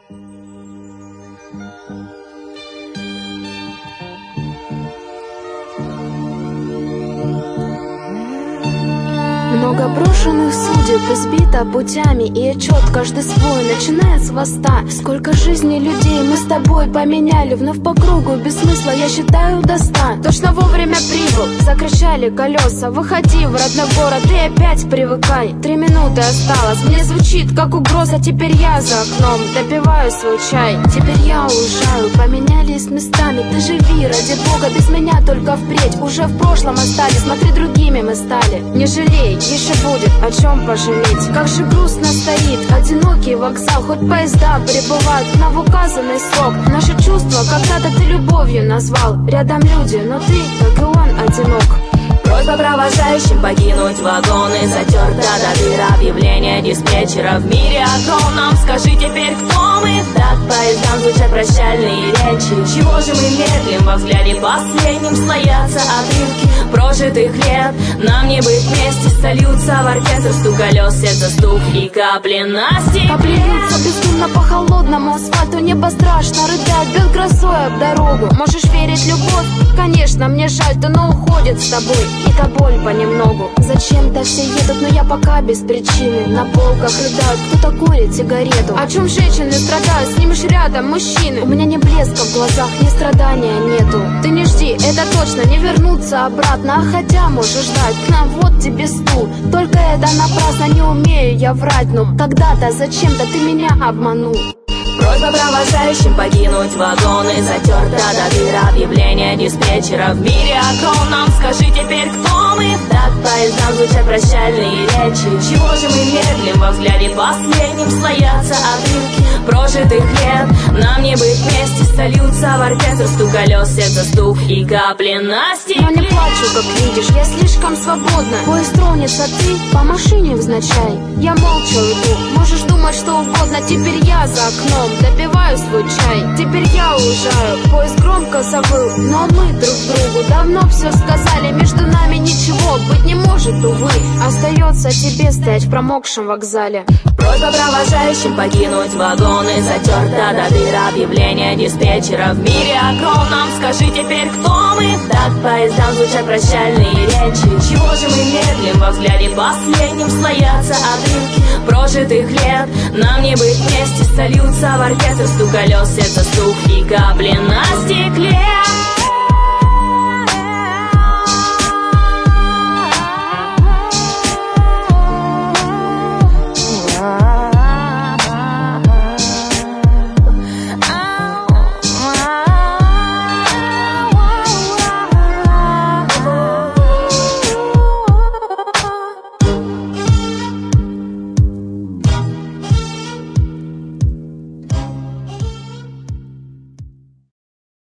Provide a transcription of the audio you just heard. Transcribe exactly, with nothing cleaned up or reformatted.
Много брошенных судеб избито путями, и отчет каждый свой, начиная с хвоста. Сколько жизней людей мы с тобой поменяли, вновь по кругу, без смысла я считаю до ста. Точно вовремя прибыл, закричали колеса. Выходи в родной город и опять привыкай. Три минуты осталось, мне звучит как угроза. Теперь я за окном допиваю свой чай. Теперь я уезжаю, поменялись местами. Ты живи, ради бога, без меня только впредь. Уже в прошлом остались, смотри, другими мы стали. Не жалей, еще будет о чем пожалеть. Как же грустно стоит одинокий вокзал, хоть поезда прибывают на в указанный срок. Наши чувства когда-то ты любовью назвал. Рядом люди, но ты, как и он, одинок. Просьба провожающим покинуть вагоны. Затерта до дыр объявления диспетчера. В мире огромном скажи теперь, кто мы? Так поездам звучат прощальные речи. Чего же мы медлим? Во взгляде последним слоятся отрывки прожитых лет. Нам не быть вместе, сольются в оркестр. Стук колес, сердце стук и капли на стекле. Капли льются бездумно по холодному асфальту. Небо страшно рыдает, бьет грозой об дорогу. Можешь верить в любовь? Конечно, мне жаль, то но уходит с тобой. И та боль понемногу. Зачем-то все едут, но я пока без причины. На полках рыдают, кто-то курит сигарету. О чем женщины страдают, с ними ж рядом мужчины. У меня не блеска в глазах, ни страдания нету. Ты не жди, это точно не вернуться обратно. А хотя можешь ждать, на вот тебе стул. Только это напрасно, не умею я врать. Но когда-то зачем-то ты меня обманул. Просьба провожающим покинуть вагоны. Затерта до дыр объявления диспетчера. В мире огромном скажи теперь, кто мы? Так поездам звучат прощальные речи. Чего же мы медлим? Во взгляде последним слоятся отрывки прожитых лет. Нам не быть вместе, сольются в оркестр. Стук колес, сердце стук и капли на стекле. Но не плачу, как видишь, я слишком свободна. Поезд тронется, ты по машине взначай. Я молча уйду, можешь думать что угодно. Теперь я за окном допиваю свой чай. Теперь я уезжаю, поезд громко завыл. Но мы друг другу давно все сказали. Между нами ничего быть не может, увы. Остается тебе стоять в промокшем вокзале. Просьба провожающим покинуть вагоны. Затерта до дыр объявления диспетчера. В мире огромном скажи теперь, кто мы? Так поездам звучат прощальные речи. Чего же мы медлим? Во взгляде последним слоятся отрывки прожитых лет. Нам не быть вместе, сольются в оркестр. Стук колес, сердце стук и капли на стекле.